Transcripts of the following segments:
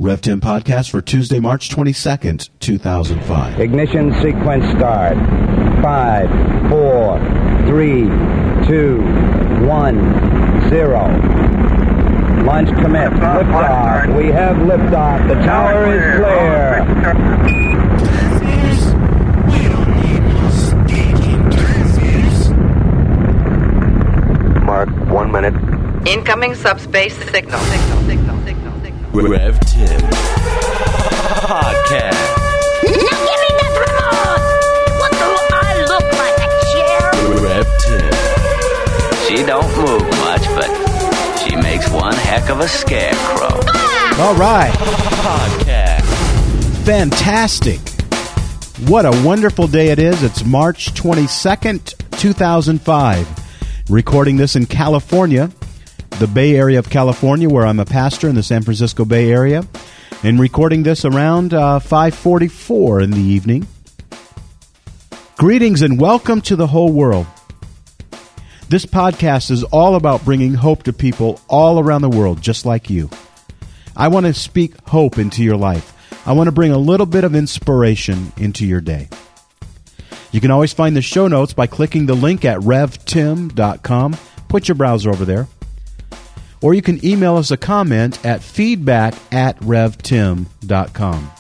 RevTim Podcast for Tuesday, March 22nd, 2005. Ignition sequence start. 5, 4, 3, 2, 1, 0. Launch commit. Liftoff. We have liftoff. The tower is clear. We don't need no stinking transmitters. Mark, 1 minute. Incoming subspace signal. RevTim Podcast. Now give me that remote! What do I look like, a chair? RevTim. She don't move much, but she makes one heck of a scarecrow. All right. Podcast. Fantastic. What a wonderful day it is. It's March 22nd, 2005. Recording this in California, the Bay Area of California, where I'm a pastor in the San Francisco Bay Area, and recording this around 5:44 in the evening. Greetings and welcome to the whole world. This podcast is all about bringing hope to people all around the world, just like you. I want to speak hope into your life. I want to bring a little bit of inspiration into your day. You can always find the show notes by clicking the link at revtim.com. Put your browser over there. Or you can email us a comment at feedback@revtim.com.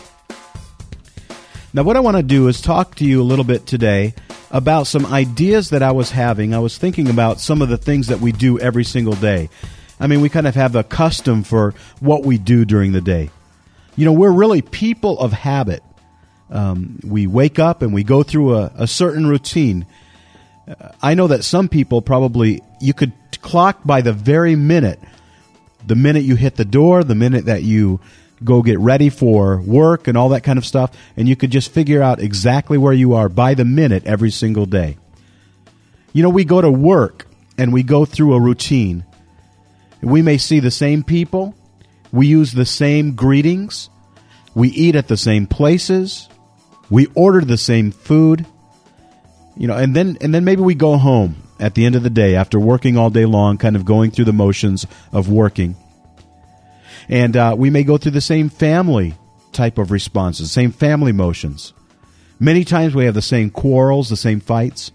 Now, what I want to do is talk to you a little bit today about some ideas that I was having. I was thinking about some of the things that we do every single day. I mean, we kind of have a custom for what we do during the day. You know, we're really people of habit. We wake up and we go through a certain routine. I know that some people probably, you could clock by the very minute, the minute you hit the door, the minute that you go get ready for work and all that kind of stuff, and you could just figure out exactly where you are by the minute every single day. You know, we go to work and we go through a routine. We may see the same people. We use the same greetings. We eat at the same places. We order the same food. You know, and then maybe we go home at the end of the day after working all day long, kind of going through the motions of working. And we may go through the same family type of responses, same family motions. Many times we have the same quarrels, the same fights.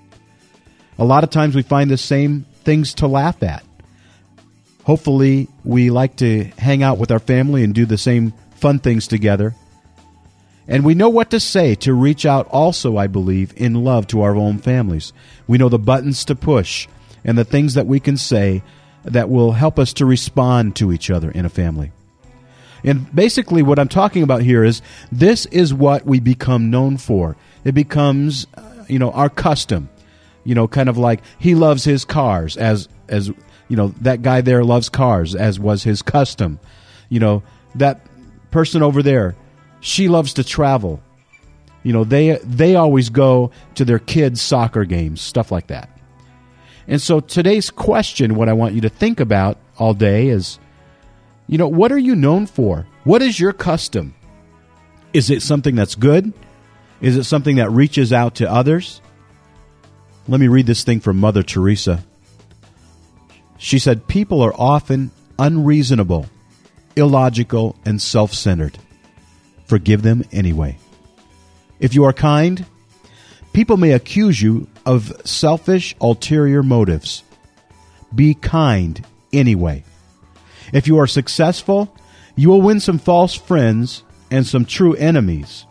A lot of times we find the same things to laugh at. Hopefully we like to hang out with our family and do the same fun things together. And we know what to say to reach out also, I believe, in love to our own families. We know the buttons to push and the things that we can say that will help us to respond to each other in a family. And basically what I'm talking about here is this is what we become known for. It becomes, our custom. You know, kind of like he loves his cars as that guy there loves cars, as was his custom. You know, that person over there, she loves to travel. You know, they always go to their kids' soccer games, stuff like that. And so today's question, what I want you to think about all day is, what are you known for? What is your custom? Is it something that's good? Is it something that reaches out to others? Let me read this thing from Mother Teresa. She said, people are often unreasonable, illogical, and self-centered. Forgive them anyway. If you are kind, people may accuse you of selfish, ulterior motives. Be kind anyway. If you are successful, you will win some false friends and some true enemies.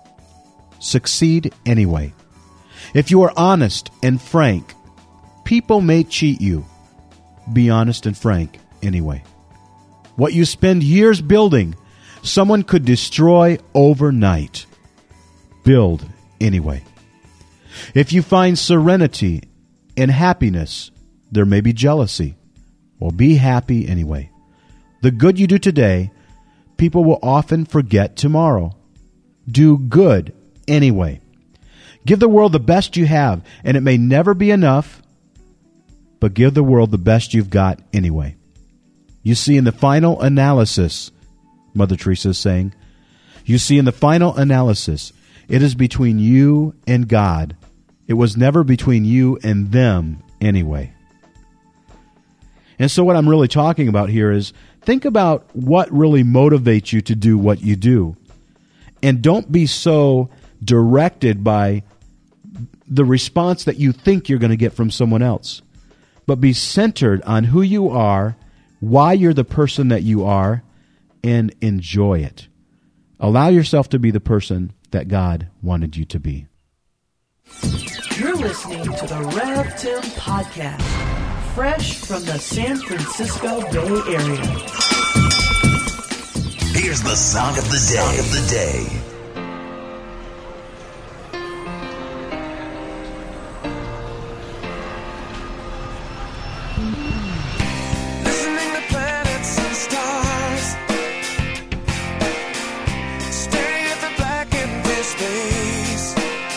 Succeed anyway. If you are honest and frank, people may cheat you. Be honest and frank anyway. What you spend years building, someone could destroy overnight. Build anyway. If you find serenity and happiness, there may be jealousy. Well, be happy anyway. The good you do today, people will often forget tomorrow. Do good anyway. Give the world the best you have, and it may never be enough, but give the world the best you've got anyway. You see, in the final analysis, Mother Teresa is saying, you see, in the final analysis, it is between you and God. It was never between you and them anyway. And so what I'm really talking about here is think about what really motivates you to do what you do. And don't be so directed by the response that you think you're going to get from someone else. But be centered on who you are, why you're the person that you are, and enjoy it. Allow yourself to be the person that God wanted you to be. You're listening to the Rev Tim Podcast, fresh from the San Francisco Bay Area. Here's the sound of the day. Listening to planets and stars, staring at the black empty space,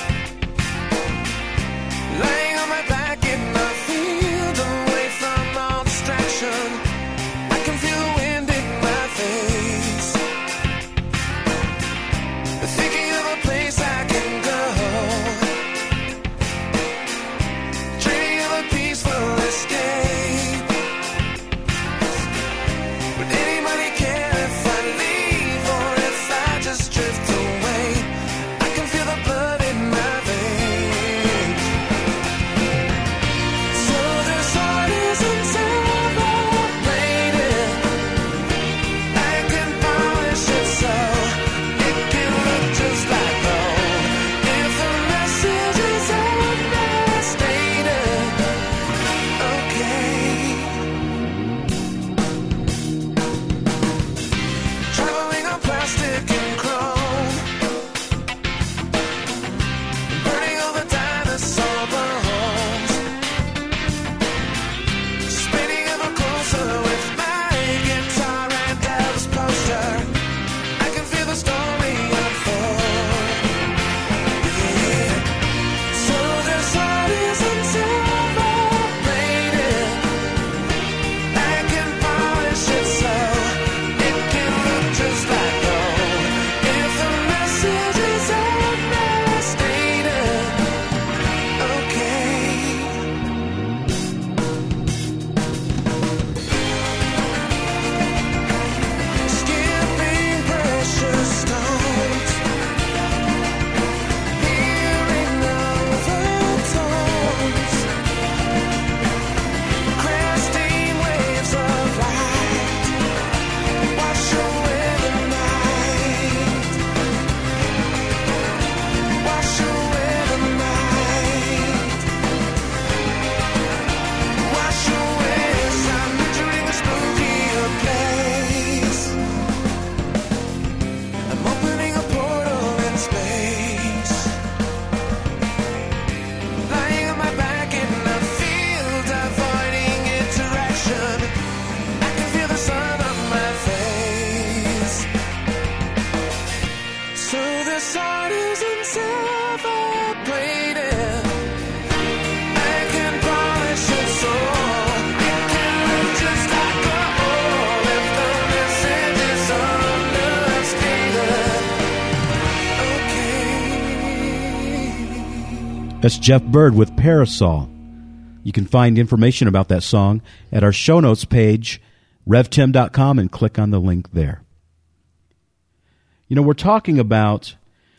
laying on my back in the field, away from all distraction. I can feel the wind in my face, thinking of a place I can go, dreaming of a peaceful escape. That's Jeff Bird with Parasol. You can find information about that song at our show notes page, revtim.com, and click on the link there. You know, we're talking about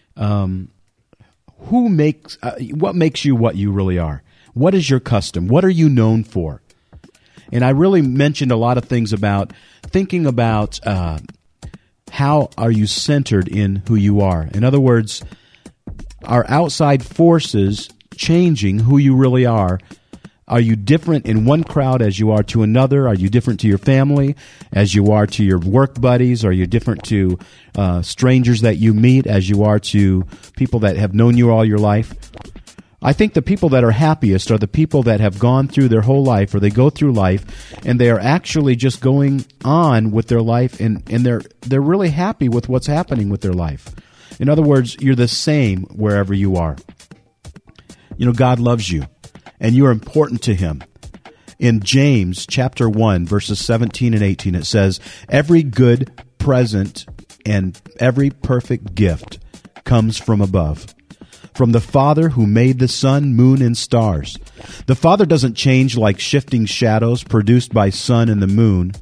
what makes you what you really are. What is your custom? What are you known for? And I really mentioned a lot of things about thinking about how are you centered in who you are. In other words, are outside forces changing who you really are? Are you different in one crowd as you are to another? Are you different to your family as you are to your work buddies? Are you different to strangers that you meet as you are to people that have known you all your life? I think the people that are happiest are the people that have gone through their whole life, or they go through life, and they are actually just going on with their life, and they're really happy with what's happening with their life. In other words, you're the same wherever you are. You know, God loves you, and you're important to Him. In James chapter 1, verses 17 and 18, it says, "Every good present and every perfect gift comes from above, from the Father who made the sun, moon, and stars. The Father doesn't change like shifting shadows produced by sun and the moon.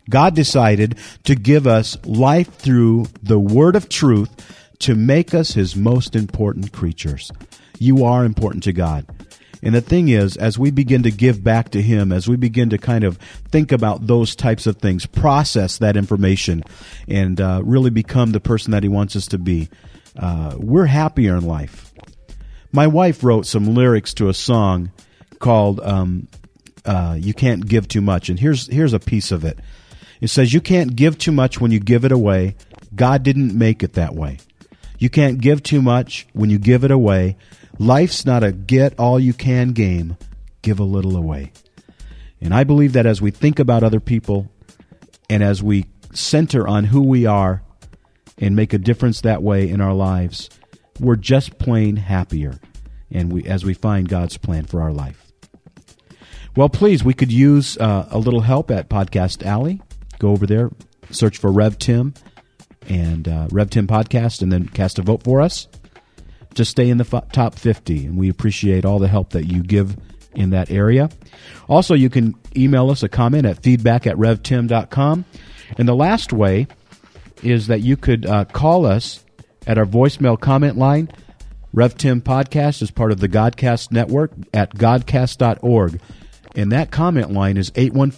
God decided to give us life through the word of truth to make us his most important creatures. You are important to God. And the thing is, as we begin to give back to him, as we begin to kind of think about those types of things, process that information, and really become the person that he wants us to be, we're happier in life. My wife wrote some lyrics to a song called You Can't Give Too Much. And here's a piece of it. It says, you can't give too much when you give it away. God didn't make it that way. You can't give too much when you give it away. Life's not a get-all-you-can game. Give a little away. And I believe that as we think about other people and as we center on who we are and make a difference that way in our lives, we're just plain happier and as we find God's plan for our life. Well, please, we could use a little help at Podcast Alley. Go over there, search for Rev Tim and Rev Tim Podcast, and then cast a vote for us to stay in the top 50. And we appreciate all the help that you give in that area. Also, you can email us a comment at feedback@revtim.com. And the last way is that you could call us at our voicemail comment line. Rev Tim Podcast is part of the Godcast Network at godcast.org. And that comment line is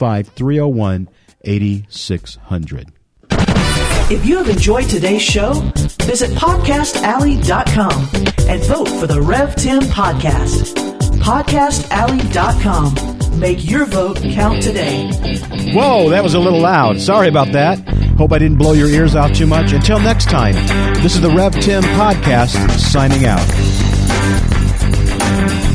815-301-8600. If you have enjoyed today's show, visit podcastalley.com and vote for the Rev Tim Podcast. Podcastalley.com. Make your vote count today. Whoa, that was a little loud. Sorry about that. Hope I didn't blow your ears out too much. Until next time, this is the Rev Tim Podcast signing out.